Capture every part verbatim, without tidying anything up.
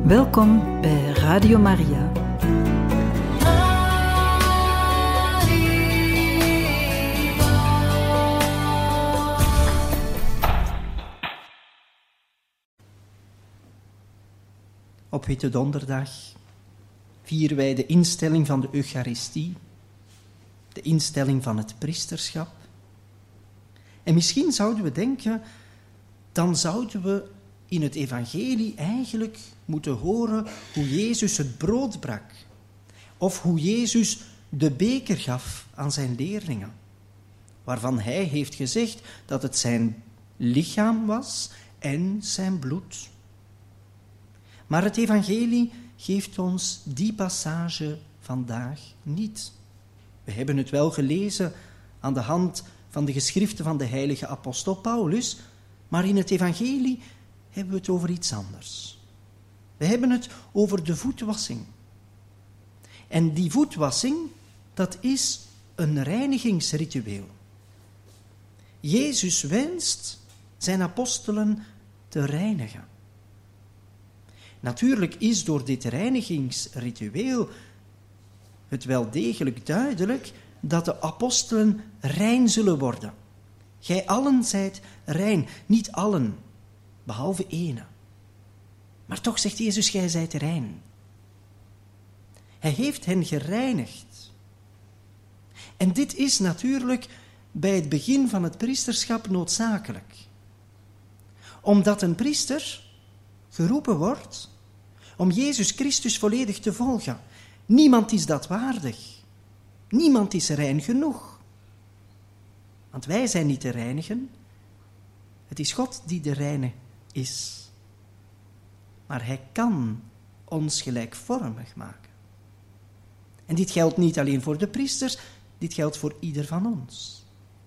Welkom bij Radio Maria. Op Witte Donderdag vieren wij de instelling van de Eucharistie, de instelling van het priesterschap. En misschien zouden we denken, dan zouden we in het evangelie eigenlijk moeten horen hoe Jezus het brood brak. Of hoe Jezus de beker gaf aan zijn leerlingen. Waarvan hij heeft gezegd dat het zijn lichaam was en zijn bloed. Maar het evangelie geeft ons die passage vandaag niet. We hebben het wel gelezen aan de hand van de geschriften van de heilige apostel Paulus, maar in het evangelie hebben we het over iets anders. We hebben het over de voetwassing. En die voetwassing, dat is een reinigingsritueel. Jezus wenst zijn apostelen te reinigen. Natuurlijk is door dit reinigingsritueel het wel degelijk duidelijk dat de apostelen rein zullen worden. Gij allen zijt rein, niet allen, behalve ene. Maar toch zegt Jezus, gij zijt rein. Hij heeft hen gereinigd. En dit is natuurlijk bij het begin van het priesterschap noodzakelijk. Omdat een priester geroepen wordt om Jezus Christus volledig te volgen. Niemand is dat waardig. Niemand is rein genoeg. Want wij zijn niet te reinigen. Het is God die de reine is. Maar hij kan ons gelijkvormig maken. En dit geldt niet alleen voor de priesters, dit geldt voor ieder van ons.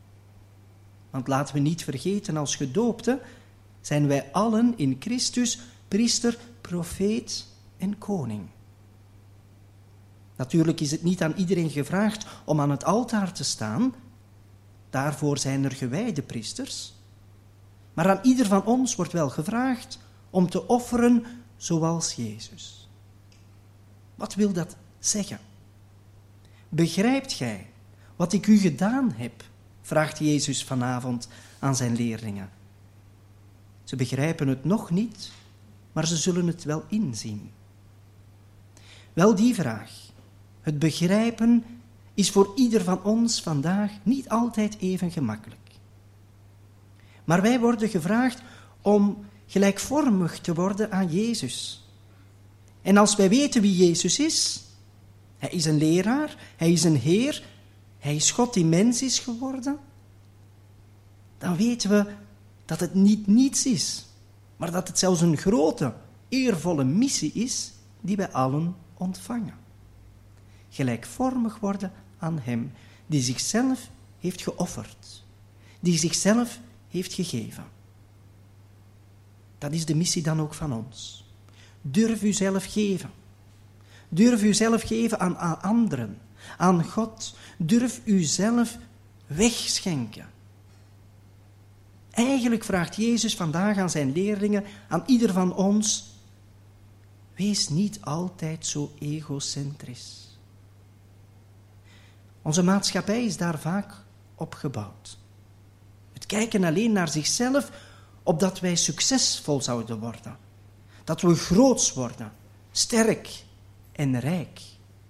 Want laten we niet vergeten, als gedoopten zijn wij allen in Christus priester, profeet en koning. Natuurlijk is het niet aan iedereen gevraagd om aan het altaar te staan. Daarvoor zijn er gewijde priesters. Maar aan ieder van ons wordt wel gevraagd om te offeren zoals Jezus. Wat wil dat zeggen? Begrijpt gij wat ik u gedaan heb? Vraagt Jezus vanavond aan zijn leerlingen. Ze begrijpen het nog niet, maar ze zullen het wel inzien. Wel, die vraag, het begrijpen, is voor ieder van ons vandaag niet altijd even gemakkelijk. Maar wij worden gevraagd om gelijkvormig te worden aan Jezus. En als wij weten wie Jezus is, hij is een leraar, hij is een Heer, hij is God die mens is geworden, dan weten we dat het niet niets is, maar dat het zelfs een grote, eervolle missie is die wij allen ontvangen. Gelijkvormig worden aan hem die zichzelf heeft geofferd, die zichzelf heeft gegeven. Dat is de missie dan ook van ons. Durf u zelf geven. Durf u zelf geven aan, aan anderen, aan God. Durf u zelf wegschenken. Eigenlijk vraagt Jezus vandaag aan zijn leerlingen, aan ieder van ons, wees niet altijd zo egocentrisch. Onze maatschappij is daar vaak op gebouwd. Het kijken alleen naar zichzelf, opdat wij succesvol zouden worden. Dat we groots worden, sterk en rijk.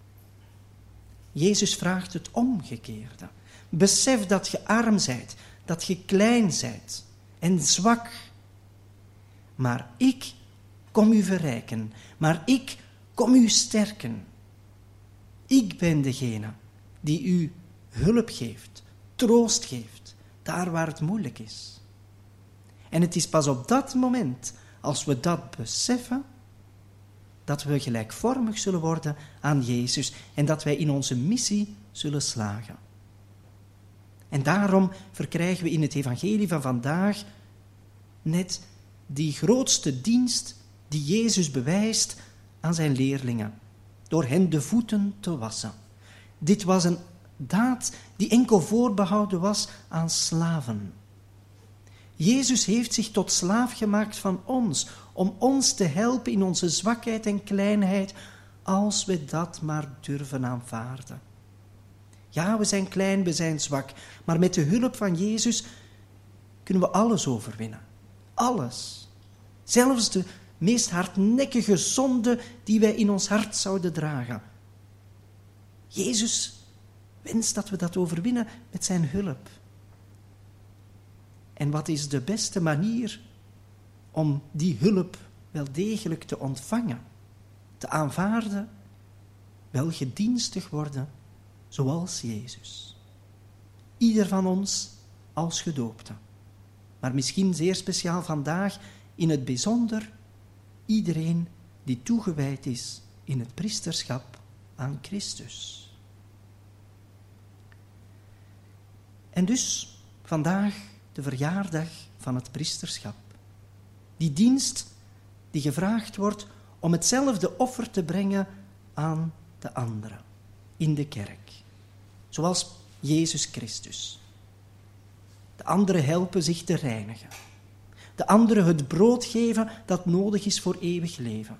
Jezus vraagt het omgekeerde. Besef dat je arm zijt, dat je klein zijt en zwak. Maar ik kom u verrijken, maar ik kom u sterken. Ik ben degene die u hulp geeft, troost geeft, daar waar het moeilijk is. En het is pas op dat moment, als we dat beseffen, dat we gelijkvormig zullen worden aan Jezus en dat wij in onze missie zullen slagen. En daarom verkrijgen we in het evangelie van vandaag net die grootste dienst die Jezus bewijst aan zijn leerlingen, door hen de voeten te wassen. Dit was een daad die enkel voorbehouden was aan slaven. Jezus heeft zich tot slaaf gemaakt van ons, om ons te helpen in onze zwakheid en kleinheid, als we dat maar durven aanvaarden. Ja, we zijn klein, we zijn zwak, maar met de hulp van Jezus kunnen we alles overwinnen. Alles. Zelfs de meest hardnekkige zonde die wij in ons hart zouden dragen. Jezus wenst dat we dat overwinnen met zijn hulp. En wat is de beste manier om die hulp wel degelijk te ontvangen, te aanvaarden? Wel gedienstig worden, zoals Jezus. Ieder van ons als gedoopte. Maar misschien zeer speciaal vandaag, in het bijzonder, iedereen die toegewijd is in het priesterschap aan Christus. En dus vandaag de verjaardag van het priesterschap. Die dienst die gevraagd wordt om hetzelfde offer te brengen aan de anderen in de kerk. Zoals Jezus Christus. De anderen helpen zich te reinigen. De anderen het brood geven dat nodig is voor eeuwig leven.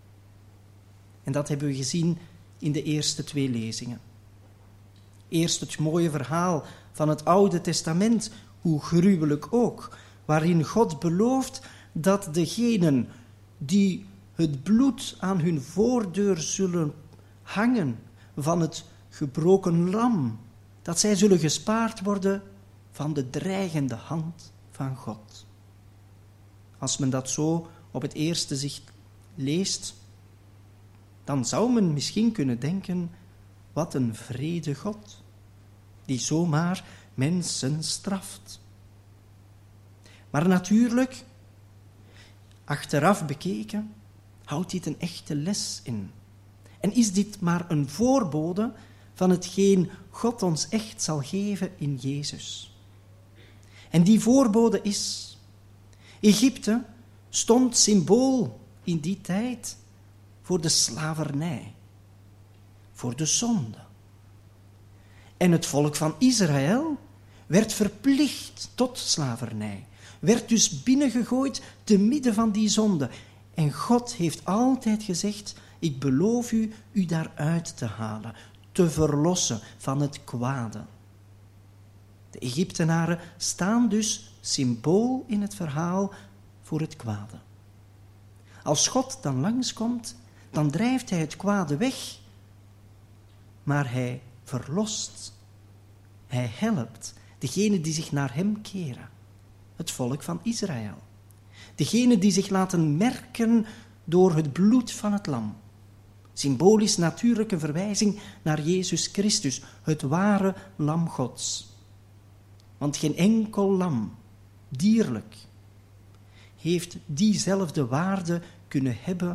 En dat hebben we gezien in de eerste twee lezingen. Eerst het mooie verhaal van het Oude Testament, hoe gruwelijk ook, waarin God belooft dat degenen die het bloed aan hun voordeur zullen hangen van het gebroken lam, dat zij zullen gespaard worden van de dreigende hand van God. Als men dat zo op het eerste zicht leest, dan zou men misschien kunnen denken, wat een wrede God, die zomaar mensen straft. Maar natuurlijk, achteraf bekeken, houdt dit een echte les in. En is dit maar een voorbode van hetgeen God ons echt zal geven in Jezus. En die voorbode is, Egypte stond symbool in die tijd voor de slavernij, voor de zonde. En het volk van Israël werd verplicht tot slavernij, werd dus binnengegooid te midden van die zonde. En God heeft altijd gezegd, ik beloof u, u daaruit te halen, te verlossen van het kwade. De Egyptenaren staan dus symbool in het verhaal voor het kwade. Als God dan langskomt, dan drijft hij het kwade weg, maar hij verlost, hij helpt degenen die zich naar hem keren, het volk van Israël. Degenen die zich laten merken door het bloed van het lam. Symbolisch natuurlijk een verwijzing naar Jezus Christus, het ware lam Gods. Want geen enkel lam, dierlijk, heeft diezelfde waarde kunnen hebben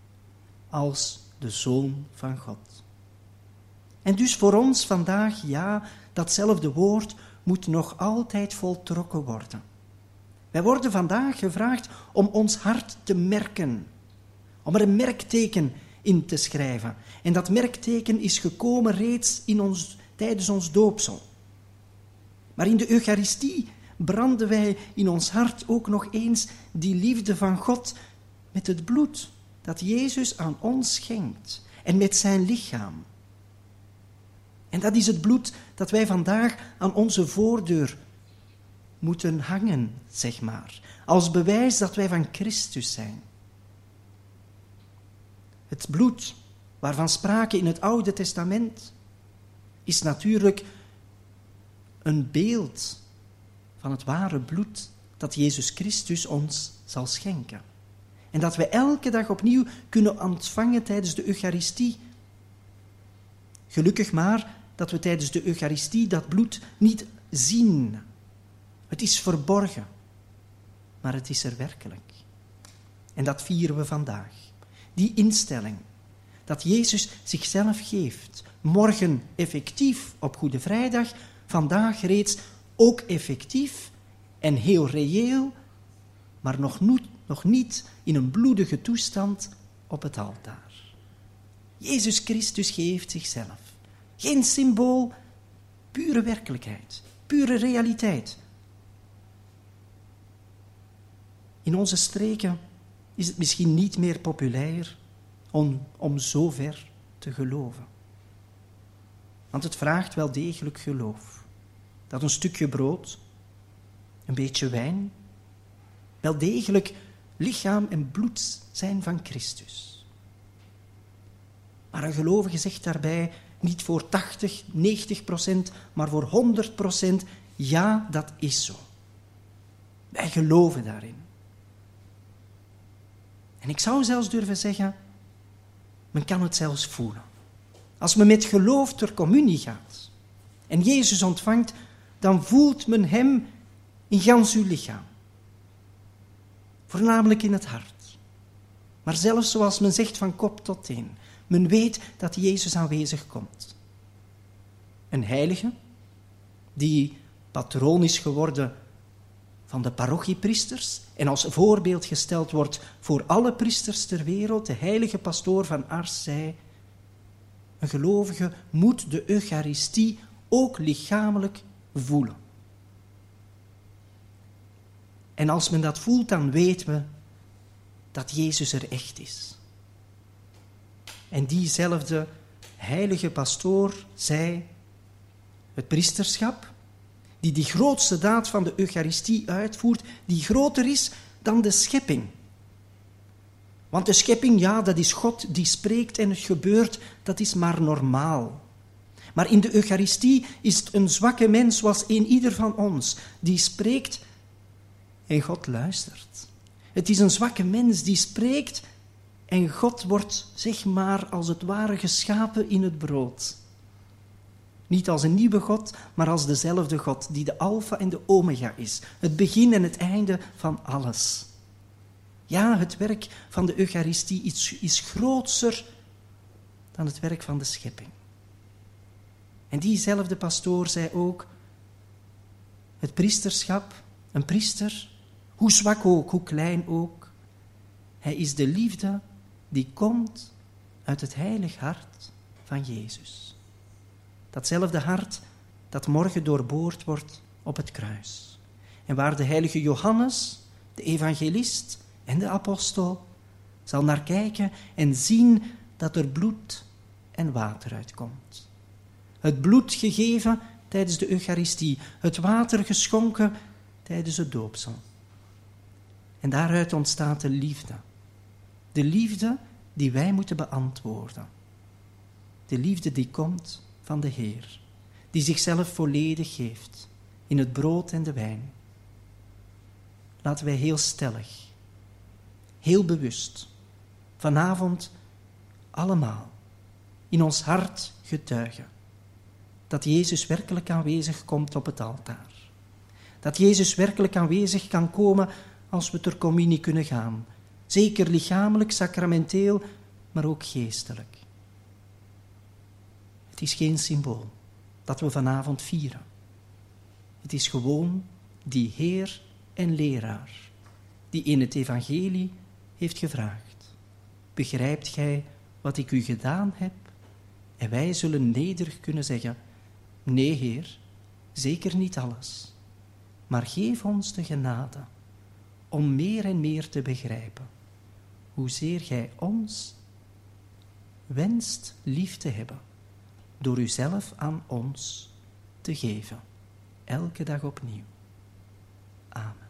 als de Zoon van God. En dus voor ons vandaag, ja, datzelfde woord moet nog altijd voltrokken worden. Wij worden vandaag gevraagd om ons hart te merken, om er een merkteken in te schrijven. En dat merkteken is gekomen reeds in ons, tijdens ons doopsel. Maar in de Eucharistie branden wij in ons hart ook nog eens die liefde van God met het bloed dat Jezus aan ons schenkt en met zijn lichaam. En dat is het bloed dat wij vandaag aan onze voordeur moeten hangen, zeg maar, als bewijs dat wij van Christus zijn. Het bloed waarvan sprake in het Oude Testament is natuurlijk een beeld van het ware bloed dat Jezus Christus ons zal schenken. En dat wij elke dag opnieuw kunnen ontvangen tijdens de Eucharistie. Gelukkig maar dat we tijdens de Eucharistie dat bloed niet zien. Het is verborgen, maar het is er werkelijk. En dat vieren we vandaag. Die instelling, dat Jezus zichzelf geeft, morgen effectief op Goede Vrijdag, vandaag reeds ook effectief en heel reëel, maar nog, niet, nog niet in een bloedige toestand op het altaar. Jezus Christus geeft zichzelf. Geen symbool, pure werkelijkheid, pure realiteit. In onze streken is het misschien niet meer populair om, om zo ver te geloven. Want het vraagt wel degelijk geloof. Dat een stukje brood, een beetje wijn, wel degelijk lichaam en bloed zijn van Christus. Maar een gelovige zegt daarbij niet voor tachtig, negentig procent, maar voor honderd procent, ja, dat is zo. Wij geloven daarin. En ik zou zelfs durven zeggen, men kan het zelfs voelen. Als men met geloof ter communie gaat en Jezus ontvangt, dan voelt men hem in gans uw lichaam. Voornamelijk in het hart. Maar zelfs zoals men zegt van kop tot teen. Men weet dat Jezus aanwezig komt. Een heilige, die patroon is geworden van de parochiepriesters en als voorbeeld gesteld wordt voor alle priesters ter wereld, de heilige pastoor van Ars zei, een gelovige moet de Eucharistie ook lichamelijk voelen. En als men dat voelt, dan weten we dat Jezus er echt is. En diezelfde heilige pastoor zei, het priesterschap, die die grootste daad van de Eucharistie uitvoert, die groter is dan de schepping. Want de schepping, ja, dat is God die spreekt en het gebeurt, dat is maar normaal. Maar in de Eucharistie is het een zwakke mens zoals een ieder van ons, die spreekt en God luistert. Het is een zwakke mens die spreekt en God wordt, zeg maar, als het ware geschapen in het brood. Niet als een nieuwe God, maar als dezelfde God, die de alfa en de omega is. Het begin en het einde van alles. Ja, het werk van de Eucharistie is, is grootser dan het werk van de schepping. En diezelfde pastoor zei ook, het priesterschap, een priester, hoe zwak ook, hoe klein ook, hij is de liefde die komt uit het heilig hart van Jezus. Datzelfde hart dat morgen doorboord wordt op het kruis. En waar de heilige Johannes, de evangelist en de apostel, zal naar kijken en zien dat er bloed en water uitkomt. Het bloed gegeven tijdens de Eucharistie, het water geschonken tijdens het doopsel. En daaruit ontstaat de liefde. De liefde die wij moeten beantwoorden. De liefde die komt van de Heer, die zichzelf volledig geeft in het brood en de wijn. Laten wij heel stellig, heel bewust, vanavond allemaal in ons hart getuigen dat Jezus werkelijk aanwezig komt op het altaar. Dat Jezus werkelijk aanwezig kan komen als we ter communie kunnen gaan. Zeker lichamelijk, sacramenteel, maar ook geestelijk. Het is geen symbool dat we vanavond vieren. Het is gewoon die Heer en Leraar die in het evangelie heeft gevraagd. Begrijpt gij wat ik u gedaan heb? En wij zullen nederig kunnen zeggen, nee Heer, zeker niet alles. Maar geef ons de genade om meer en meer te begrijpen hoezeer gij ons wenst lief te hebben door uzelf aan ons te geven, elke dag opnieuw. Amen.